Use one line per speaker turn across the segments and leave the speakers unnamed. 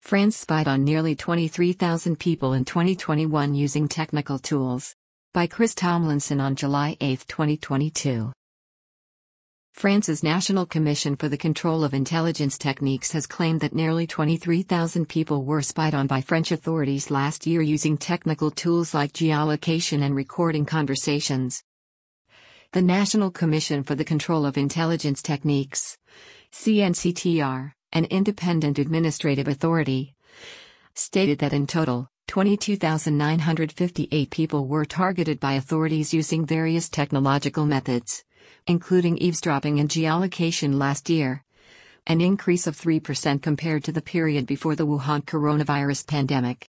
France spied on nearly 23,000 people in 2021 using technical tools. By Chris Tomlinson on July 8, 2022. France's National Commission for the Control of Intelligence Techniques has claimed that nearly 23,000 people were spied on by French authorities last year using technical tools like geolocation and recording conversations. The National Commission for the Control of Intelligence Techniques, CNCTR, an independent administrative authority, stated that in total, 22,958 people were targeted by authorities using various technological methods, including eavesdropping and geolocation last year, an increase of 3% compared to the period before the Wuhan coronavirus pandemic.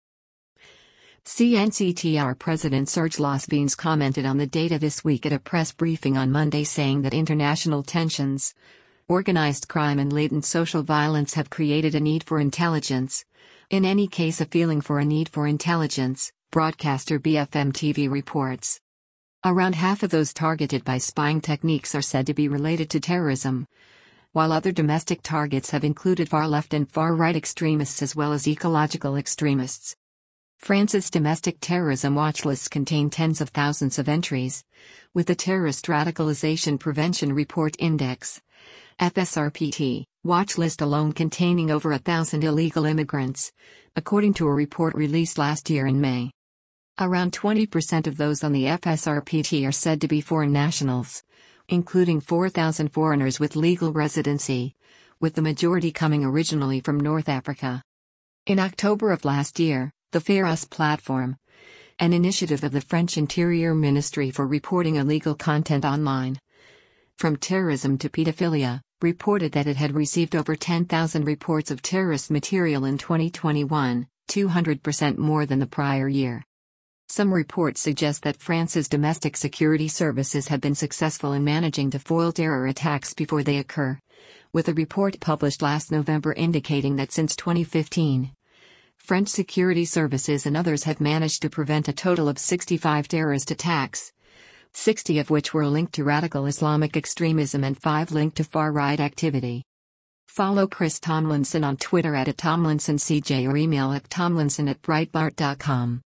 CNCTR President Serge Lasvines commented on the data this week at a press briefing on Monday, saying that international tensions, organized crime and latent social violence have created a need for intelligence. In any case, a feeling for a need for intelligence, broadcaster BFM TV reports. Around half of those targeted by spying techniques are said to be related to terrorism, while other domestic targets have included far-left and far-right extremists as well as ecological extremists. France's domestic terrorism watch lists contain tens of thousands of entries, with the Terrorist Radicalization Prevention Report Index, FSRPT, watch list alone containing over 1,000 illegal immigrants, according to a report released last year in May. Around 20% of those on the FSRPT are said to be foreign nationals, including 4,000 foreigners with legal residency, with the majority coming originally from North Africa. In October of last year, the Pharos platform, an initiative of the French Interior Ministry for reporting illegal content online, from terrorism to pedophilia, reported that it had received over 10,000 reports of terrorist material in 2021, 200% more than the prior year. Some reports suggest that France's domestic security services have been successful in managing to foil terror attacks before they occur, with a report published last November indicating that since 2015, French security services and others have managed to prevent a total of 65 terrorist attacks, 60 of which were linked to radical Islamic extremism and 5 linked to far-right activity. Follow Chris Tomlinson on Twitter @TomlinsonCJ or email at tomlinson@breitbart.com.